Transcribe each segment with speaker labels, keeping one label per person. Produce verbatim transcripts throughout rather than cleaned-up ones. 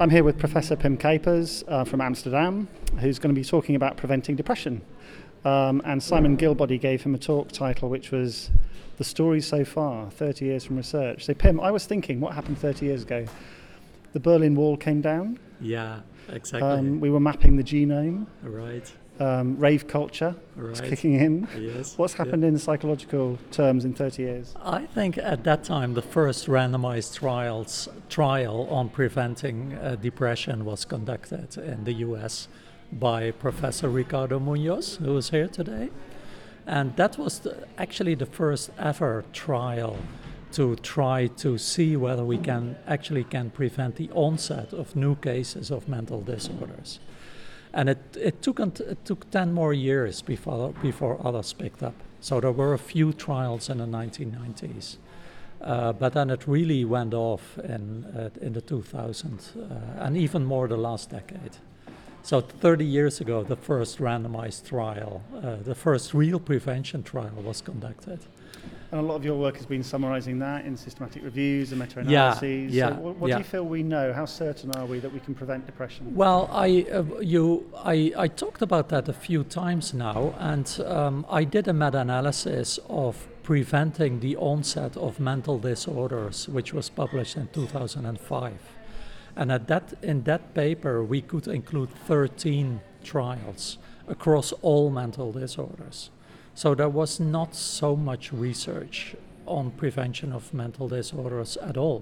Speaker 1: I'm here with Professor Pim Kuipers uh, from Amsterdam, who's going to be talking about preventing depression. Um, and Simon Gilbody gave him a talk title which was The Story So Far, thirty years from research. So Pim, I was thinking, what happened thirty years ago? The Berlin Wall came down.
Speaker 2: Yeah, exactly.
Speaker 1: Um, we were mapping the genome.
Speaker 2: Right.
Speaker 1: Um, rave culture was
Speaker 2: Right.
Speaker 1: kicking in.
Speaker 2: Yes.
Speaker 1: What's happened
Speaker 2: yeah.
Speaker 1: in psychological terms in thirty years?
Speaker 2: I think at that time the first randomized trials trial on preventing uh, depression was conducted in the U S by Professor Ricardo Munoz, who is here today. And that was the, actually the first ever trial to try to see whether we can actually can prevent the onset of new cases of mental disorders. And it, it took it took ten more years before before others picked up. So there were a few trials in the nineteen nineties, uh, but then it really went off in uh, in the two thousands, uh, and even more the last decade. So thirty years ago, the first randomized trial, uh, the first real prevention trial was conducted.
Speaker 1: And a lot of your work has been summarising that in systematic reviews and meta-analyses.
Speaker 2: Yeah, yeah,
Speaker 1: so what what
Speaker 2: yeah.
Speaker 1: do you feel we know? How certain are we that we can prevent depression?
Speaker 2: Well, I uh, you I, I talked about that a few times now, and um, I did a meta-analysis of preventing the onset of mental disorders, which was published in two thousand five. And at that in that paper, we could include thirteen trials across all mental disorders. So there was not so much research on prevention of mental disorders at all.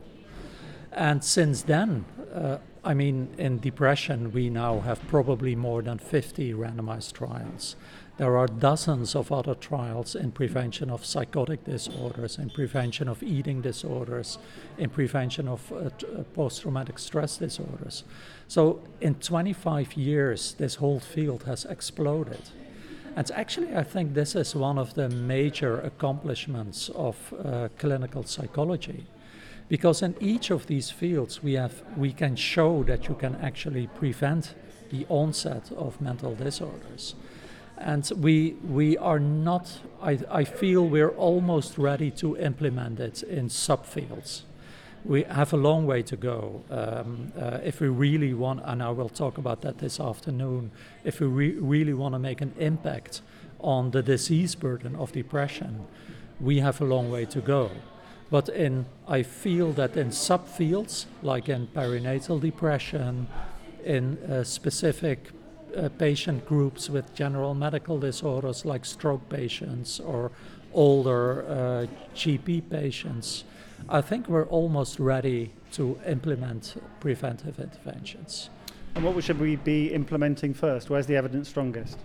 Speaker 2: And since then, uh, I mean, in depression, we now have probably more than fifty randomized trials. There are dozens of other trials in prevention of psychotic disorders, in prevention of eating disorders, in prevention of uh, t- uh, post-traumatic stress disorders. So in twenty-five years, this whole field has exploded. And actually, I think this is one of the major accomplishments of uh, clinical psychology, because in each of these fields, we have we can show that you can actually prevent the onset of mental disorders. And we we are not. I, I feel we're almost ready to implement it in subfields. We have a long way to go. Um, uh, if we really want, and I will talk about that this afternoon, if we re- really want to make an impact on the disease burden of depression, we have a long way to go. But in, I feel that in subfields, like in perinatal depression, in uh, specific uh, patient groups with general medical disorders like stroke patients or older uh, G P patients, I think we're almost ready to implement preventive interventions.
Speaker 1: And what should we be implementing first? Where's the evidence strongest?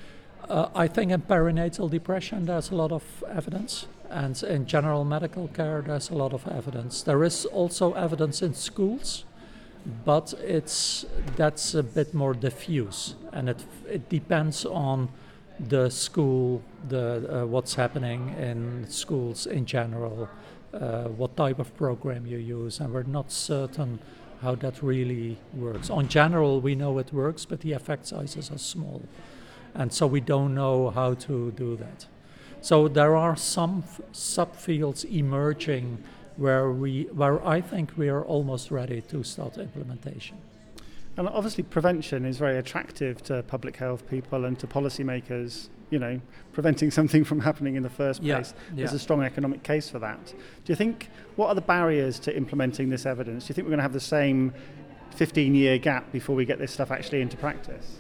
Speaker 2: Uh, I think in perinatal depression there's a lot of evidence, and in general medical care there's a lot of evidence. There is also evidence in schools, but it's that's a bit more diffuse, and it it depends on the school, the uh, what's happening in schools in general. Uh, what type of program you use, and we're not certain how that really works. On general, we know it works, but the effect sizes are small, and so we don't know how to do that. So there are some f- subfields emerging where we, where I think we are almost ready to start implementation.
Speaker 1: And obviously prevention is very attractive to public health people and to policymakers. You know, preventing something from happening in the first
Speaker 2: Yeah,
Speaker 1: place.
Speaker 2: yeah.
Speaker 1: There's a strong economic case for that. Do you think, what are the barriers to implementing this evidence? Do you think we're going to have the same fifteen-year gap before we get this stuff actually into practice?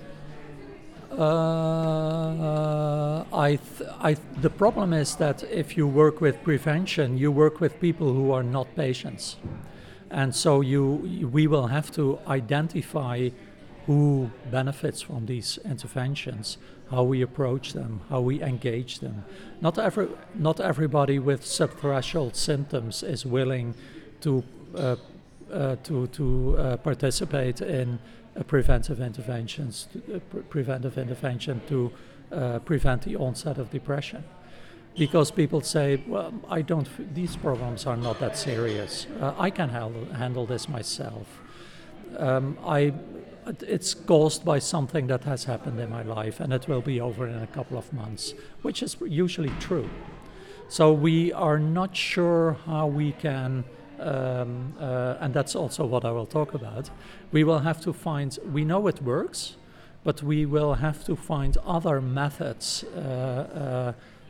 Speaker 2: Uh, I, th- I, the problem is that if you work with prevention, you work with people who are not patients. And so you, we will have to identify who benefits from these interventions, how we approach them, how we engage them. Not every, not everybody with subthreshold symptoms is willing to uh, uh, to to uh, participate in uh, preventive interventions, to, uh, pre- preventive intervention to uh, prevent the onset of depression, because people say, well, I don't. F- these problems are not that serious. Uh, I can handle handle this myself. Um, I. It's caused by something that has happened in my life, and it will be over in a couple of months, which is usually true. So we are not sure how we can um, uh, and that's also what I will talk about. We will have to find, we know it works, but we will have to find other methods uh, uh,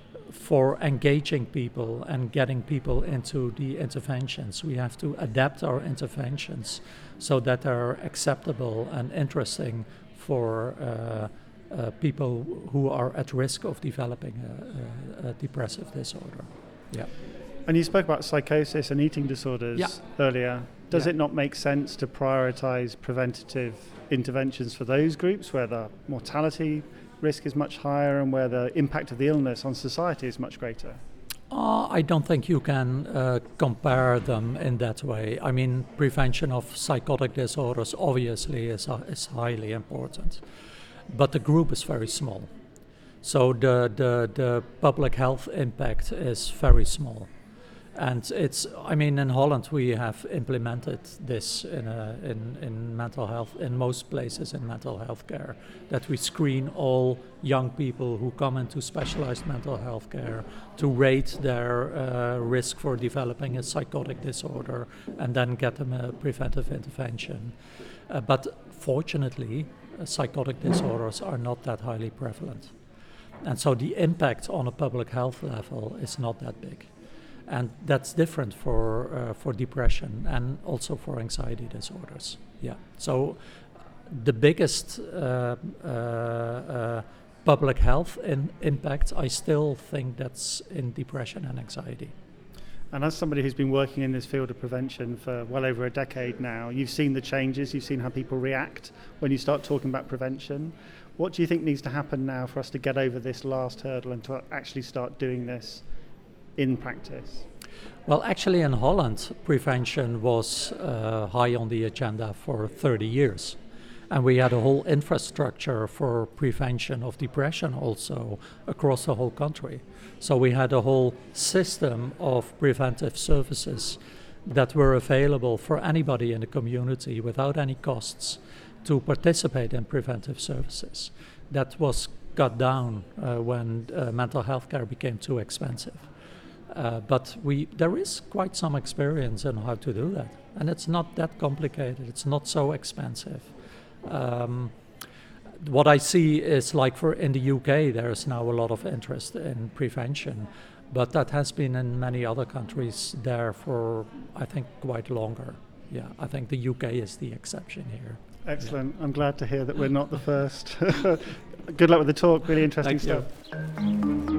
Speaker 2: for engaging people and getting people into the interventions. We have to adapt our interventions so that they're acceptable and interesting for uh, uh, people who are at risk of developing a, a, a depressive disorder. Yeah.
Speaker 1: And you spoke about psychosis and eating disorders
Speaker 2: yeah.
Speaker 1: earlier. Does
Speaker 2: yeah.
Speaker 1: it not make sense to prioritize preventative interventions for those groups where the mortality risk is much higher and where the impact of the illness on society is much greater?
Speaker 2: Uh, I don't think you can uh, compare them in that way. I mean, prevention of psychotic disorders obviously is, uh, is highly important, but the group is very small. So the, the, the public health impact is very small. And it's, I mean, in Holland we have implemented this in, a, in, in mental health, in most places in mental health care, that we screen all young people who come into specialized mental health care to rate their uh, risk for developing a psychotic disorder and then get them a preventive intervention. Uh, but fortunately, uh, psychotic disorders are not that highly prevalent. And so the impact on a public health level is not that big. And that's different for uh, for depression and also for anxiety disorders. Yeah. So the biggest uh, uh, uh, public health in impact, I still think that's in depression and anxiety.
Speaker 1: And as somebody who's been working in this field of prevention for well over a decade now, you've seen the changes, you've seen how people react when you start talking about prevention. What do you think needs to happen now for us to get over this last hurdle and to actually start doing this in practice?
Speaker 2: Well, actually in Holland, prevention was uh, high on the agenda for thirty years. And we had a whole infrastructure for prevention of depression also across the whole country. So we had a whole system of preventive services that were available for anybody in the community without any costs to participate in preventive services. That was cut down uh, when uh, mental health care became too expensive. Uh, but we, there is quite some experience in how to do that. And it's not that complicated, it's not so expensive. Um, what I see is like for in the U K, there's now a lot of interest in prevention, but that has been in many other countries there for, I think, quite longer. Yeah, I think the U K is the exception here.
Speaker 1: Excellent. Yeah. I'm glad to hear that we're not the first. Good luck with the talk, really interesting
Speaker 2: Thank
Speaker 1: stuff.
Speaker 2: You.